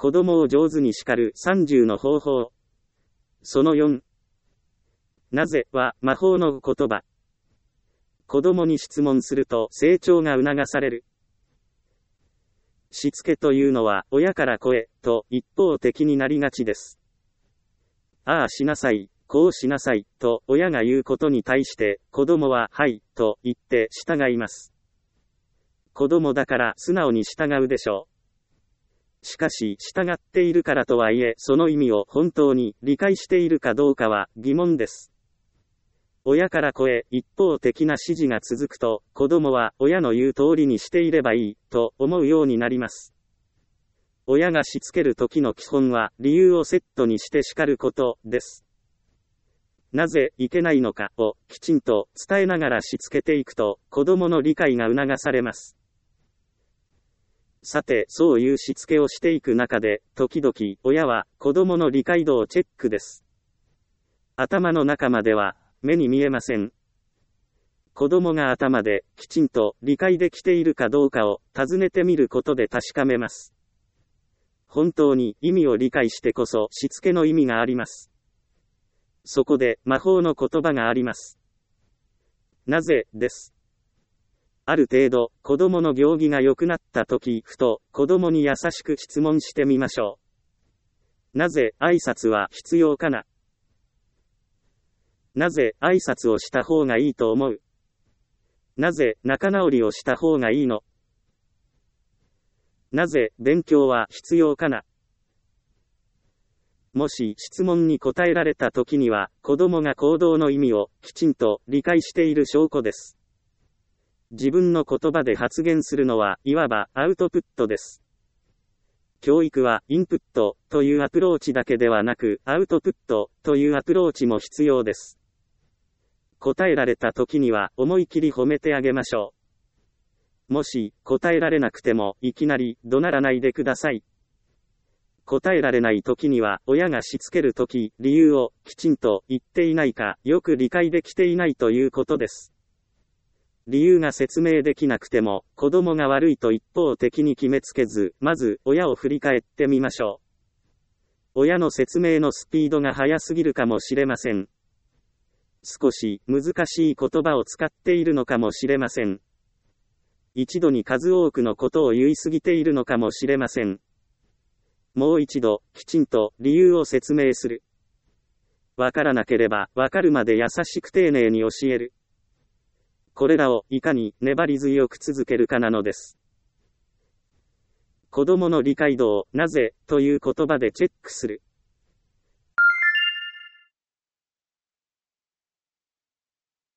子供を上手に叱る30の方法。その4。なぜは魔法の言葉。子供に質問すると成長が促される。しつけというのは親から子へと一方的になりがちです。ああしなさい、こうしなさいと親が言うことに対して子供ははいと言って従います。子供だから素直に従うでしょう。しかし従っているからとはいえその意味を本当に理解しているかどうかは疑問です。親から子へ一方的な指示が続くと、子供は親の言う通りにしていればいいと思うようになります。親がしつける時の基本は理由をセットにして叱ることです。なぜいけないのかをきちんと伝えながらしつけていくと、子供の理解が促されます。さて、そういうしつけをしていく中で、時々親は子供の理解度をチェックです。頭の中までは目に見えません。子供が頭できちんと理解できているかどうかを尋ねてみることで確かめます。本当に意味を理解してこそしつけの意味があります。そこで魔法の言葉があります。なぜです。ある程度子供の行儀が良くなった時、ふと子供に優しく質問してみましょう。なぜ挨拶は必要かな。なぜ挨拶をした方がいいと思う。なぜ仲直りをした方がいいの。なぜ勉強は必要かな。もし質問に答えられた時には、子供が行動の意味をきちんと理解している証拠です。自分の言葉で発言するのはいわばアウトプットです。教育はインプットというアプローチだけではなく、アウトプットというアプローチも必要です。答えられた時には思い切り褒めてあげましょう。もし答えられなくてもいきなり怒鳴らないでください。答えられない時には親がしつける時、理由をきちんと言っていないかよく理解できていないということです。理由が説明できなくても子供が悪いと一方的に決めつけず、まず親を振り返ってみましょう。親の説明のスピードが速すぎるかもしれません。少し難しい言葉を使っているのかもしれません。一度に数多くのことを言いすぎているのかもしれません。もう一度きちんと理由を説明する。わからなければわかるまで優しく丁寧に教える。これらをいかに粘り強く続けるかなのです。子供の理解度をなぜという言葉でチェックする。